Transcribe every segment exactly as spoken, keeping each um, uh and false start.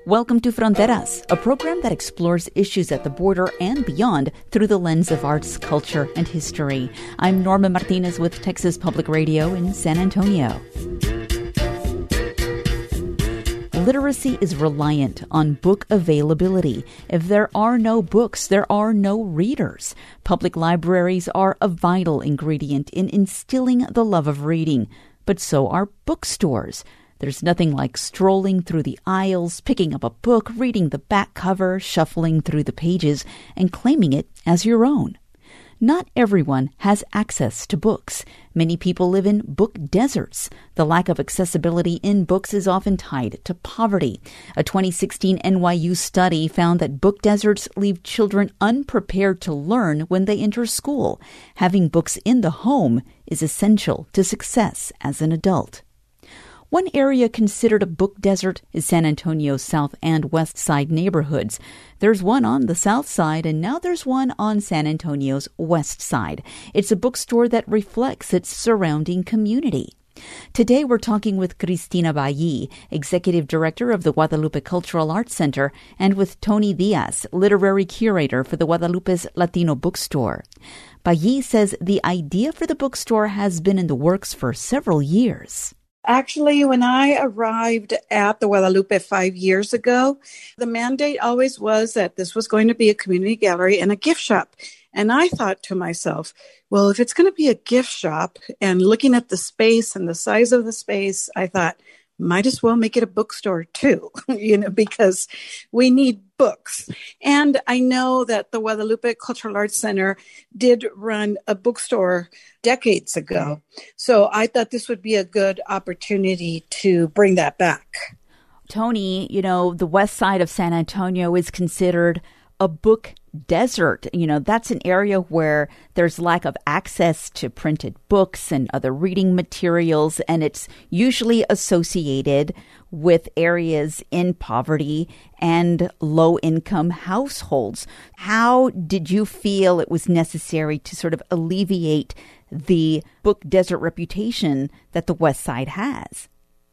Welcome to Fronteras, a program that explores issues at the border and beyond through the lens of arts, culture, and history. I'm Norma Martinez with Texas Public Radio in San Antonio. Literacy is reliant on book availability. If there are no books, there are no readers. Public libraries are a vital ingredient in instilling the love of reading, but so are bookstores. There's nothing like strolling through the aisles, picking up a book, reading the back cover, shuffling through the pages, and claiming it as your own. Not everyone has access to books. Many people live in book deserts. The lack of accessibility in books is often tied to poverty. A twenty sixteen N Y U study found that book deserts leave children unprepared to learn when they enter school. Having books in the home is essential to success as an adult. One area considered a book desert is San Antonio's south and west side neighborhoods. There's one on the south side, and now there's one on San Antonio's west side. It's a bookstore that reflects its surrounding community. Today, we're talking with Cristina Bayi, Executive Director of the Guadalupe Cultural Arts Center, and with Tony Diaz, Literary Curator for the Guadalupe's Latino Bookstore. Bayi says the idea for the bookstore has been in the works for several years. Actually, when I arrived at the Guadalupe five years ago, the mandate always was that this was going to be a community gallery and a gift shop. And I thought to myself, well, if it's going to be a gift shop, and looking at the space and the size of the space, I thought, might as well make it a bookstore too, you know, because we need books. And I know that the Guadalupe Cultural Arts Center did run a bookstore decades ago. So I thought this would be a good opportunity to bring that back. Tony, you know, the west side of San Antonio is considered a book desert. You know, that's an area where there's lack of access to printed books and other reading materials, and it's usually associated with areas in poverty and low-income households. How did you feel it was necessary to sort of alleviate the book desert reputation that the west side has?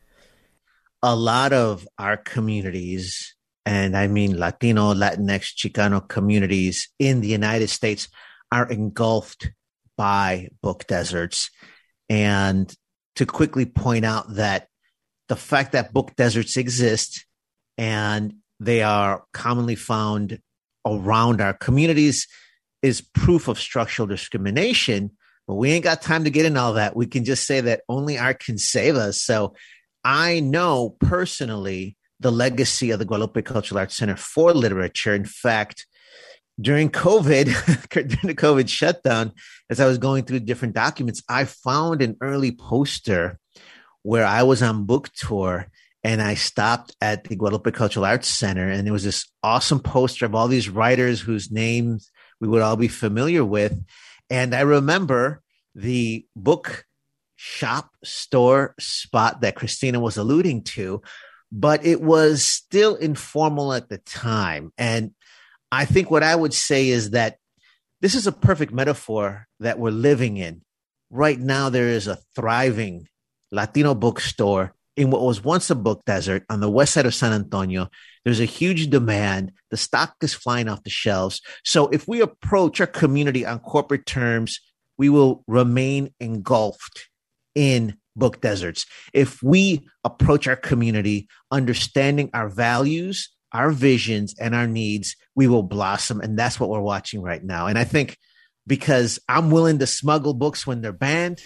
A lot of our communities, and I mean Latino, Latinx, Chicano communities in the United States, are engulfed by book deserts. And to quickly point out that the fact that book deserts exist and they are commonly found around our communities is proof of structural discrimination. But we ain't got time to get into all that. We can just say that only art can save us. So I know personally the legacy of the Guadalupe Cultural Arts Center for literature. In fact, during COVID, during the COVID shutdown, as I was going through different documents, I found an early poster where I was on book tour and I stopped at the Guadalupe Cultural Arts Center. And there was this awesome poster of all these writers whose names we would all be familiar with. And I remember the book shop store spot that Cristina was alluding to, but it was still informal at the time. And I think what I would say is that this is a perfect metaphor that we're living in. Right now, there is a thriving Latino bookstore in what was once a book desert on the west side of San Antonio. There's a huge demand. The stock is flying off the shelves. So if we approach our community on corporate terms, we will remain engulfed in book deserts. If we approach our community understanding our values, our visions, and our needs, we will blossom. And that's what we're watching right now. And I think because I'm willing to smuggle books when they're banned.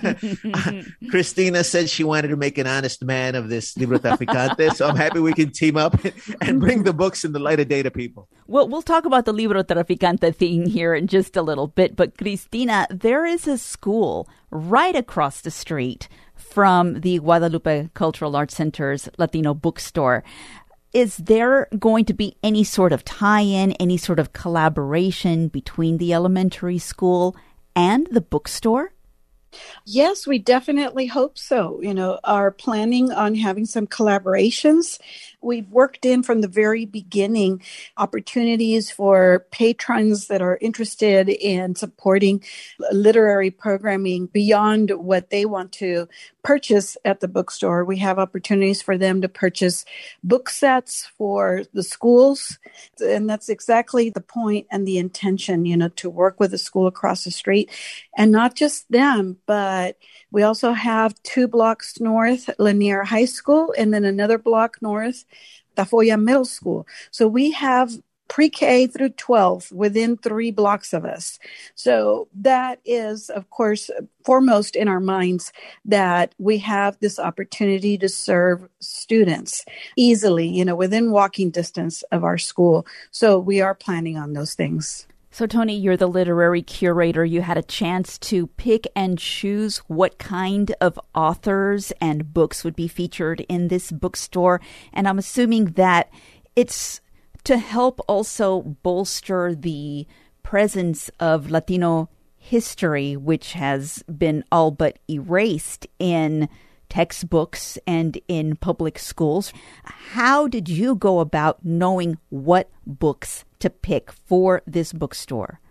Cristina said she wanted to make an honest man of this Libro Traficante, so I'm happy we can team up and bring the books in the light of day to people. Well, we'll talk about the Libro Traficante thing here in just a little bit, but Cristina, there is a school right across the street from the Guadalupe Cultural Arts Center's Latino bookstore. Is there going to be any sort of tie-in, any sort of collaboration between the elementary school and the bookstore? Yes, we definitely hope so. You know, are planning on having some collaborations. We've worked in from the very beginning opportunities for patrons that are interested in supporting literary programming beyond what they want to purchase at the bookstore. We have opportunities for them to purchase book sets for the schools. And that's exactly the point and the intention, you know, to work with a school across the street. And not just them, but we also have two blocks north, Lanier High School, and then another block north, Tafoya Middle School. So we have pre-K through twelve within three blocks of us. So that is, of course, foremost in our minds, that we have this opportunity to serve students easily, you know, within walking distance of our school. So we are planning on those things. So, Tony, you're the literary curator. You had a chance to pick and choose what kind of authors and books would be featured in this bookstore. And I'm assuming that it's to help also bolster the presence of Latino history, which has been all but erased in textbooks and in public schools. How did you go about knowing what books to pick for this bookstore?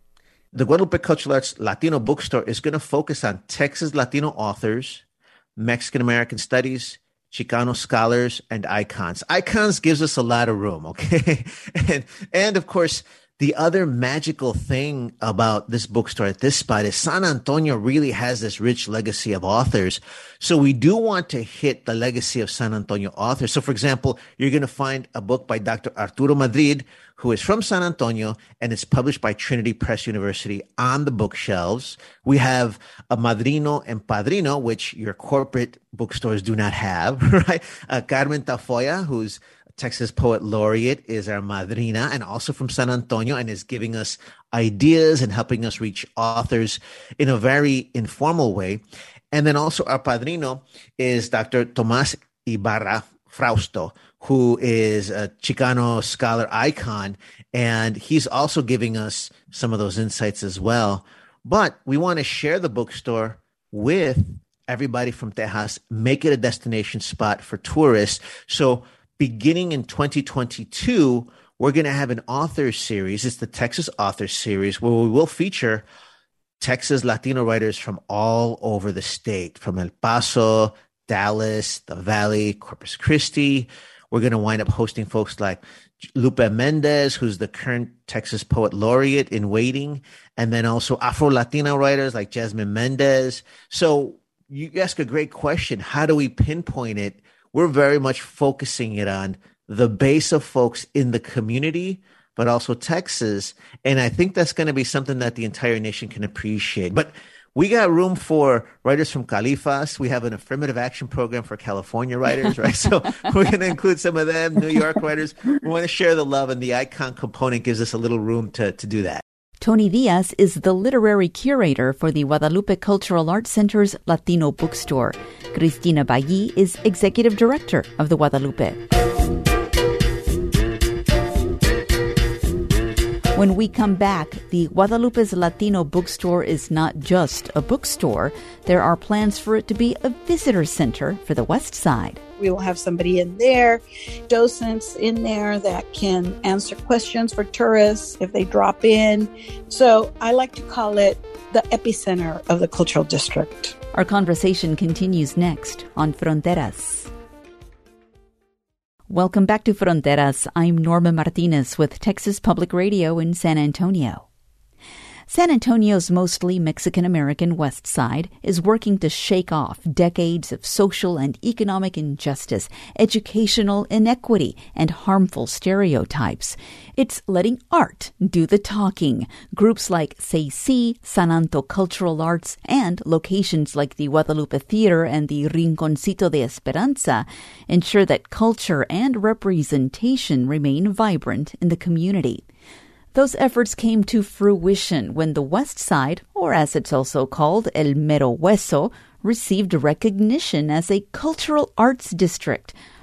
The Guadalupe Cultural Arts Latino Bookstore is going to focus on Texas Latino authors, Mexican-American studies, Chicano scholars, and icons. Icons gives us a lot of room, okay? and, and of course, the other magical thing about this bookstore at this spot is San Antonio really has this rich legacy of authors. So we do want to hit the legacy of San Antonio authors. So, for example, you're going to find a book by Doctor Arturo Madrid, who is from San Antonio, and it's published by Trinity Press University on the bookshelves. We have a Madrino and Padrino, which your corporate bookstores do not have, right? Uh, Carmen Tafoya, who's Texas Poet Laureate, is our madrina and also from San Antonio, and is giving us ideas and helping us reach authors in a very informal way. And then also our padrino is Doctor Tomas Ibarra Frausto, who is a Chicano scholar icon, and he's also giving us some of those insights as well. But we want to share the bookstore with everybody from Tejas, make it a destination spot for tourists. So beginning in twenty twenty-two, we're going to have an author series. It's the Texas Author Series, where we will feature Texas Latino writers from all over the state, from El Paso, Dallas, the Valley, Corpus Christi. We're going to wind up hosting folks like Lupe Mendez, who's the current Texas Poet Laureate in waiting, and then also Afro-Latina writers like Jasmine Mendez. So you ask a great question. How do we pinpoint it? We're very much focusing it on the base of folks in the community, but also Texas. And I think that's going to be something that the entire nation can appreciate. But we got room for writers from Califas. We have an affirmative action program for California writers, right? So we're going to include some of them, New York writers. We want to share the love, and the icon component gives us a little room to, to do that. Tony Diaz is the literary curator for the Guadalupe Cultural Arts Center's Latino Bookstore. Cristina Bailly is executive director of the Guadalupe. When we come back, the Guadalupe's Latino Bookstore is not just a bookstore. There are plans for it to be a visitor center for the West Side. We will have somebody in there, docents in there that can answer questions for tourists if they drop in. So I like to call it the epicenter of the cultural district. Our conversation continues next on Fronteras. Welcome back to Fronteras. I'm Norma Martinez with Texas Public Radio in San Antonio. San Antonio's mostly Mexican-American West Side is working to shake off decades of social and economic injustice, educational inequity, and harmful stereotypes. It's letting art do the talking. Groups like C C, San Anto Cultural Arts, and locations like the Guadalupe Theater and the Rinconcito de Esperanza ensure that culture and representation remain vibrant in the community. Those efforts came to fruition when the West Side, or as it's also called, El Mero Hueso, received recognition as a cultural arts district.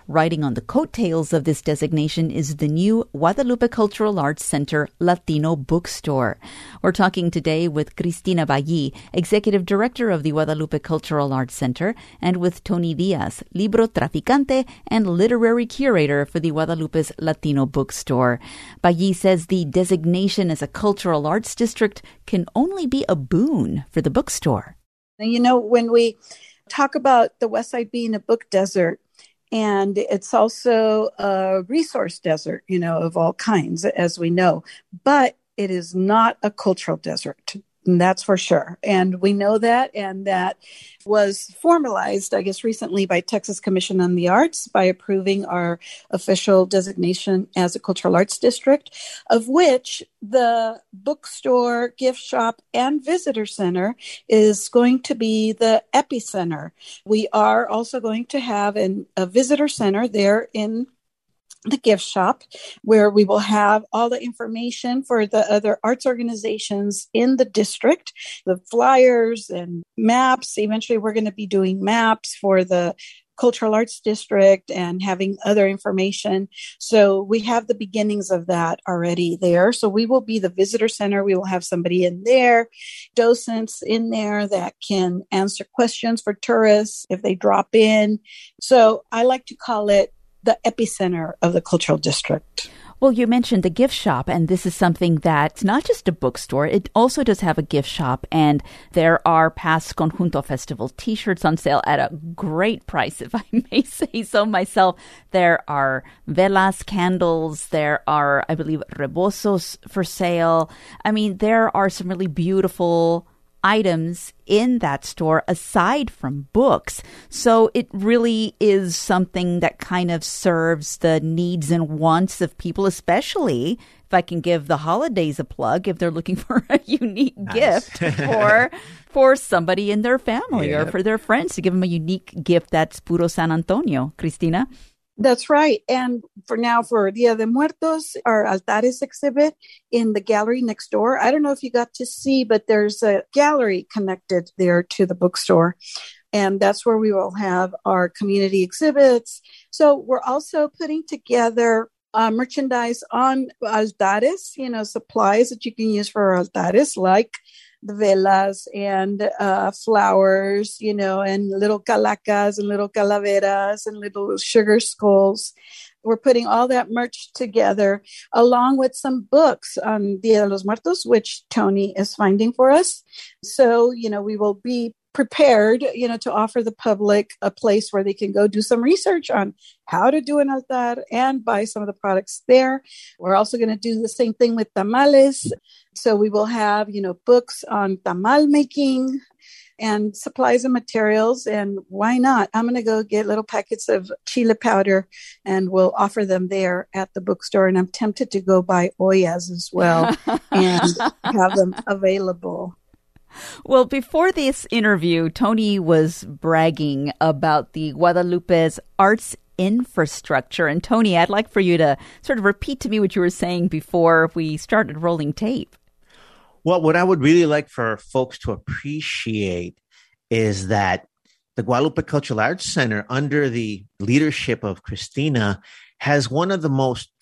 Riding on the coattails of this designation is the new Guadalupe Cultural Arts Center Latino Bookstore. We're talking today with Cristina Ballí, Executive Director of the Guadalupe Cultural Arts Center, and with Tony Diaz, Libro Traficante and Literary Curator for the Guadalupe's Latino Bookstore. Ballí says the designation as a cultural arts district can only be a boon for the bookstore. You know, when we talk about the West Side being a book desert, and it's also a resource desert, you know, of all kinds, as we know. But it is not a cultural desert. And that's for sure. And we know that. And that was formalized, I guess, recently by Texas Commission on the Arts by approving our official designation as a cultural arts district, of which the bookstore, gift shop, and visitor center is going to be the epicenter. We are also going to have an, a visitor center there in the gift shop, where we will have all the information for the other arts organizations in the district, the flyers and maps. Eventually, we're going to be doing maps for the Cultural Arts District and having other information. So we have the beginnings of that already there. So we will be the visitor center. We will have somebody in there, docents in there that can answer questions for tourists if they drop in. So I like to call it the epicenter of the cultural district. Well, you mentioned the gift shop, and this is something that's not just a bookstore. It also does have a gift shop, and there are past Conjunto Festival T-shirts on sale at a great price, if I may say so myself. There are velas, candles. There are, I believe, rebosos for sale. I mean, there are some really beautiful items in that store aside from books. So it really is something that kind of serves the needs and wants of people, especially if I can give the holidays a plug, if they're looking for a unique nice. gift for for somebody in their family yep. or for their friends, to give them a unique gift that's puro San Antonio. Cristina? That's right. And for now, for Dia de Muertos, our Altares exhibit in the gallery next door. I don't know if you got to see, but there's a gallery connected there to the bookstore. And that's where we will have our community exhibits. So we're also putting together uh, merchandise on altares, you know, supplies that you can use for altares, like the velas and uh, flowers, you know, and little calacas and little calaveras and little sugar skulls. We're putting all that merch together along with some books on Dia de los Muertos, which Tony is finding for us. So, you know, we will be prepared, you know, to offer the public a place where they can go do some research on how to do an altar and buy some of the products there. We're also going to do the same thing with tamales. So we will have, you know, books on tamal making and supplies and materials. And why not? I'm going to go get little packets of chile powder and we'll offer them there at the bookstore. And I'm tempted to go buy ollas as well and have them available. Well, before this interview, Tony was bragging about the Guadalupe's arts infrastructure. And Tony, I'd like for you to sort of repeat to me what you were saying before we started rolling tape. Well, what I would really like for folks to appreciate is that the Guadalupe Cultural Arts Center, under the leadership of Cristina, has one of the most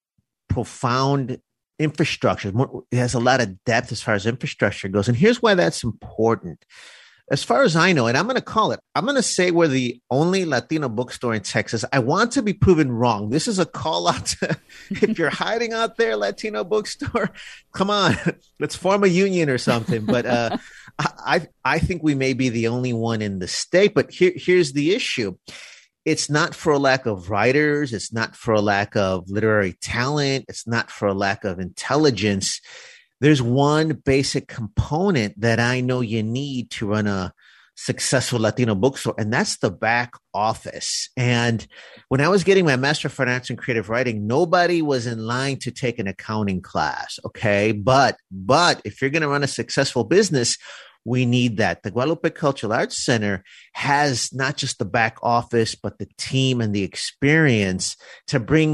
profound infrastructure. It has a lot of depth as far as infrastructure goes. And here's why that's important. As far as I know, and I'm going to call it, I'm going to say we're the only Latino bookstore in Texas. I want to be proven wrong. This is a call out to, if you're hiding out there, Latino bookstore, come on, let's form a union or something. But uh, I, I think we may be the only one in the state. But here, here's the issue. It's not for a lack of writers. It's not for a lack of literary talent. It's not for a lack of intelligence. There's one basic component that I know you need to run a successful Latino bookstore, and that's the back office. And when I was getting my Master of Fine Arts in Creative Writing, nobody was in line to take an accounting class, okay? But, but if you're going to run a successful business, we need that. The Guadalupe Cultural Arts Center has not just the back office, but the team and the experience to bring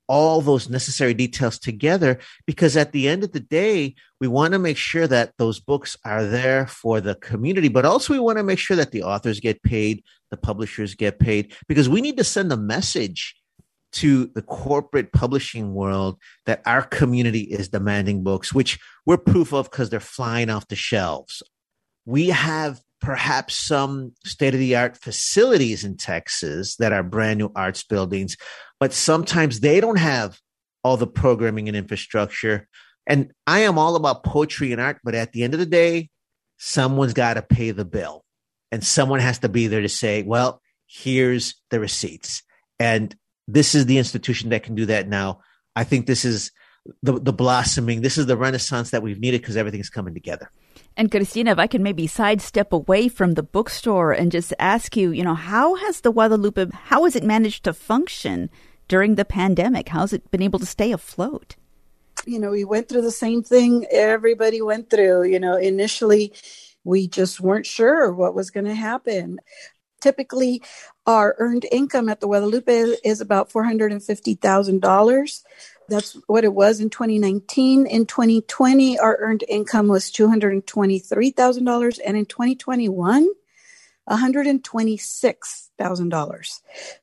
all those necessary details together, because at the end of the day, we want to make sure that those books are there for the community, but also we want to make sure that the authors get paid, the publishers get paid, because we need to send a message to the corporate publishing world that our community is demanding books, which we're proof of because they're flying off the shelves. We have perhaps some state-of-the-art facilities in Texas that are brand new arts buildings, but sometimes they don't have all the programming and infrastructure. And I am all about poetry and art, but at the end of the day, someone's got to pay the bill. And someone has to be there to say, well, here's the receipts. And this is the institution that can do that now. I think this is the, the blossoming. This is the renaissance that we've needed because everything's coming together. And Cristina, if I can maybe sidestep away from the bookstore and just ask you, you know, how has the Guadalupe, how has it managed to function during the pandemic? How has it been able to stay afloat? You know, we went through the same thing everybody went through. You know, initially, we just weren't sure what was going to happen. Typically, our earned income at the Guadalupe is about four hundred fifty thousand dollars. That's what it was in twenty nineteen. In twenty twenty, our earned income was two hundred twenty-three thousand dollars. And in twenty twenty-one, one hundred twenty-six thousand dollars.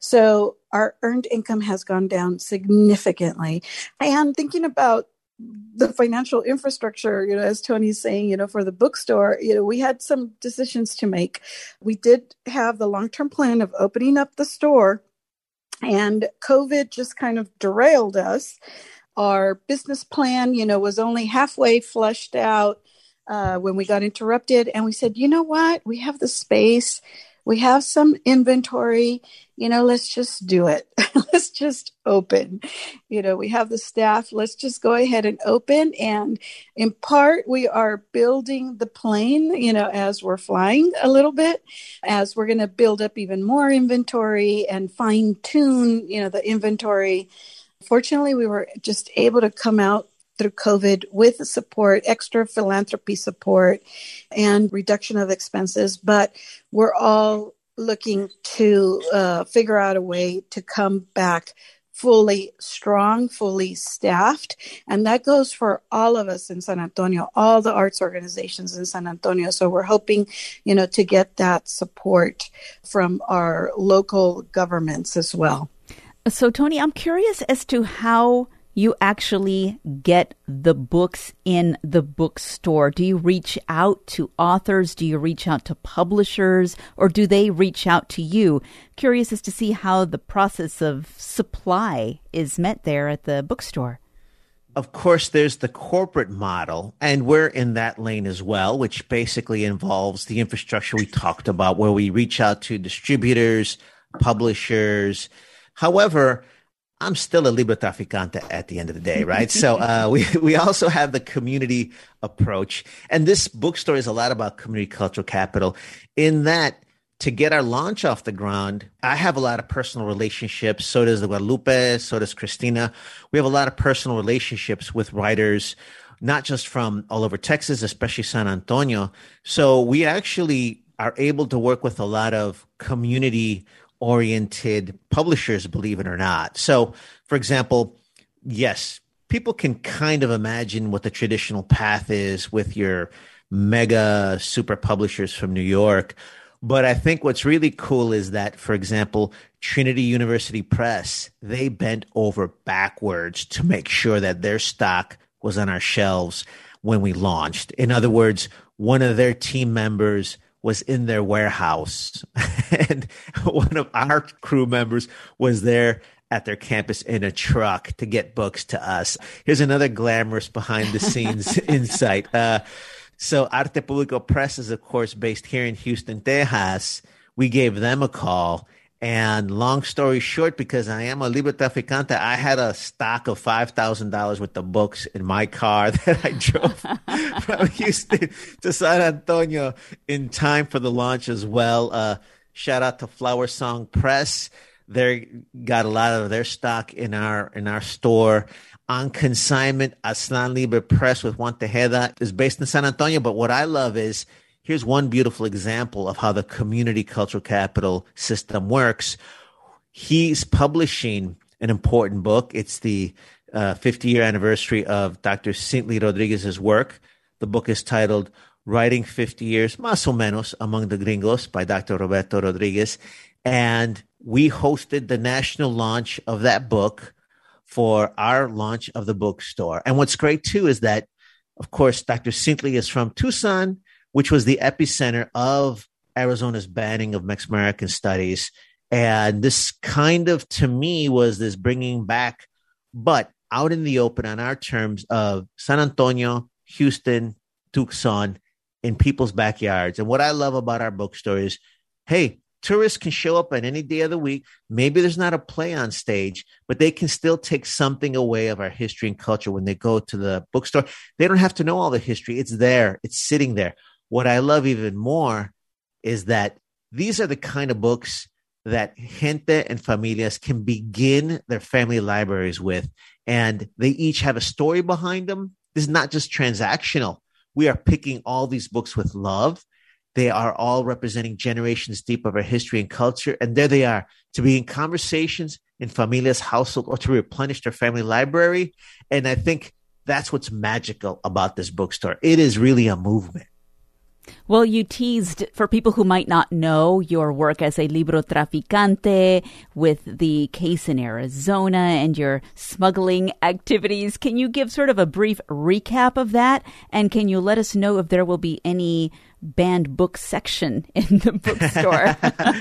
So our earned income has gone down significantly. And thinking about the financial infrastructure, you know, as Tony's saying, you know, for the bookstore, you know, we had some decisions to make. We did have the long-term plan of opening up the store, and COVID just kind of derailed us. Our business plan, you know, was only halfway fleshed out uh, when we got interrupted. And we said, you know what? We have the space. We have some inventory. You know, let's just do it. Let's just open. You know, we have the staff. Let's just go ahead and open. And in part, we are building the plane, you know, as we're flying a little bit, as we're going to build up even more inventory and fine tune, you know, the inventory. Fortunately, we were just able to come out through COVID with the support, extra philanthropy support, and reduction of expenses. But we're all looking to uh, figure out a way to come back fully strong, fully staffed. And that goes for all of us in San Antonio, all the arts organizations in San Antonio. So we're hoping, you know, to get that support from our local governments as well. So, Tony, I'm curious as to how you actually get the books in the bookstore. Do you reach out to authors? Do you reach out to publishers? Or do they reach out to you? Curious as to see how the process of supply is met there at the bookstore. Of course, there's the corporate model, and we're in that lane as well, which basically involves the infrastructure we talked about, where we reach out to distributors, publishers. However, I'm still a Libre Traficante at the end of the day, right? So uh, we we also have the community approach. And this bookstore is a lot about community cultural capital in that to get our launch off the ground, I have a lot of personal relationships. So does the Guadalupe, so does Cristina. We have a lot of personal relationships with writers, not just from all over Texas, especially San Antonio. So we actually are able to work with a lot of community oriented publishers, believe it or not. So, for example, yes, people can kind of imagine what the traditional path is with your mega super publishers from New York. But I think what's really cool is that, for example, Trinity University Press, they bent over backwards to make sure that their stock was on our shelves when we launched. In other words, one of their team members was in their warehouse, and one of our crew members was there at their campus in a truck to get books to us. Here's another glamorous behind the scenes insight. Uh, so Arte Público Press is, of course, based here in Houston, Texas. We gave them a call. And long story short, because I am a Libre Traficante, I had a stock of five thousand dollars worth of books in my car that I drove from Houston to San Antonio in time for the launch as well. Uh, shout out to Flower Song Press. They got a lot of their stock in our in our store. On consignment, Aslan Libre Press with Juan Tejeda is based in San Antonio. But what I love is, here's one beautiful example of how the community cultural capital system works. He's publishing an important book. It's the uh, fifty-year anniversary of Doctor Cintley Rodriguez's work. The book is titled Writing fifty years, Más o Menos, Among the Gringos by Doctor Roberto Rodriguez. And we hosted the national launch of that book for our launch of the bookstore. And what's great, too, is that, of course, Doctor Cintley is from Tucson, which was the epicenter of Arizona's banning of Mexican studies. And this kind of, to me, was this bringing back, but out in the open on our terms of San Antonio, Houston, Tucson, in people's backyards. And what I love about our bookstore is, hey, tourists can show up on any day of the week. Maybe there's not a play on stage, but they can still take something away of our history and culture when they go to the bookstore. They don't have to know all the history. It's there. It's sitting there. What I love even more is that these are the kind of books that gente and familias can begin their family libraries with. And they each have a story behind them. This is not just transactional. We are picking all these books with love. They are all representing generations deep of our history and culture. And there they are, to be in conversations in familia's household or to replenish their family library. And I think that's what's magical about this bookstore. It is really a movement. Well, you teased, for people who might not know, your work as a libro traficante with the case in Arizona and your smuggling activities. Can you give sort of a brief recap of that? And can you let us know if there will be any banned book section in the bookstore?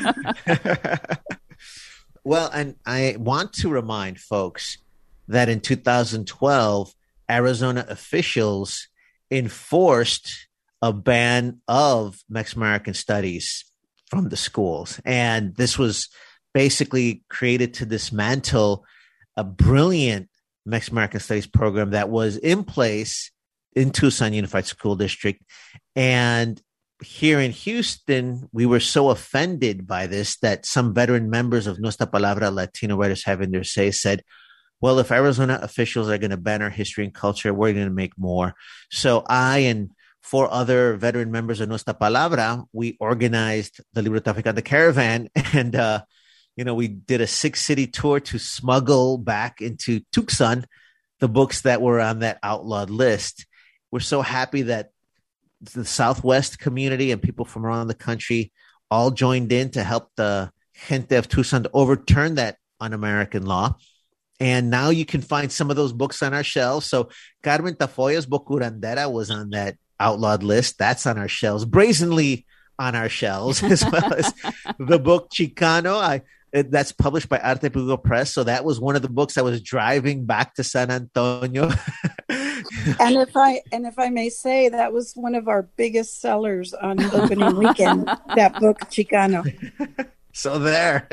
Well, and I want to remind folks that in two thousand twelve, Arizona officials enforced a ban of Mexican studies from the schools. And this was basically created to dismantle a brilliant Mexican studies program that was in place in Tucson Unified School District. And here in Houston, we were so offended by this that some veteran members of Nuestra Palabra Latino Writers Having Their Say said, well, if Arizona officials are going to ban our history and culture, we're going to make more. So I and four other veteran members of Nuestra Palabra, we organized the Libro Traficante Caravan, and uh, you know, we did a six-city tour to smuggle back into Tucson the books that were on that outlawed list. We're so happy that the Southwest community and people from around the country all joined in to help the gente of Tucson to overturn that un-American law. And now you can find some of those books on our shelves. So Carmen Tafoya's book Curandera was on that outlawed list. That's on our shelves, brazenly on our shelves, as well as the book Chicano. I, it, that's published by Arte Público Press. So that was one of the books I was driving back to San Antonio. And if I and if I may say, that was one of our biggest sellers on opening weekend, that book Chicano. So there.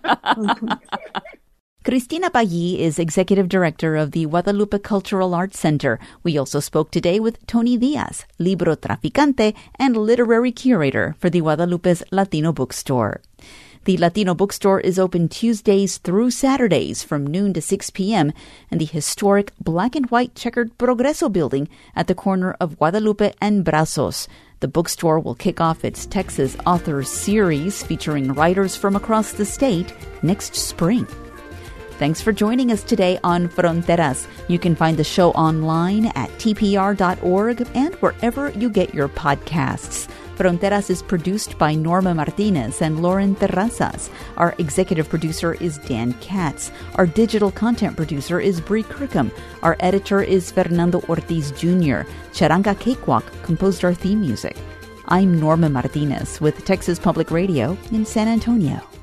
Cristina Paggi is Executive Director of the Guadalupe Cultural Arts Center. We also spoke today with Tony Diaz, Libro Traficante and Literary Curator for the Guadalupe's Latino Bookstore. The Latino Bookstore is open Tuesdays through Saturdays from noon to six p.m. in the historic black and white checkered Progreso building at the corner of Guadalupe and Brazos. The bookstore will kick off its Texas Authors Series featuring writers from across the state next spring. Thanks for joining us today on Fronteras. You can find the show online at T P R dot org and wherever you get your podcasts. Fronteras is produced by Norma Martinez and Lauren Terrazas. Our executive producer is Dan Katz. Our digital content producer is Bree Kirkham. Our editor is Fernando Ortiz Junior Charanga Cakewalk composed our theme music. I'm Norma Martinez with Texas Public Radio in San Antonio.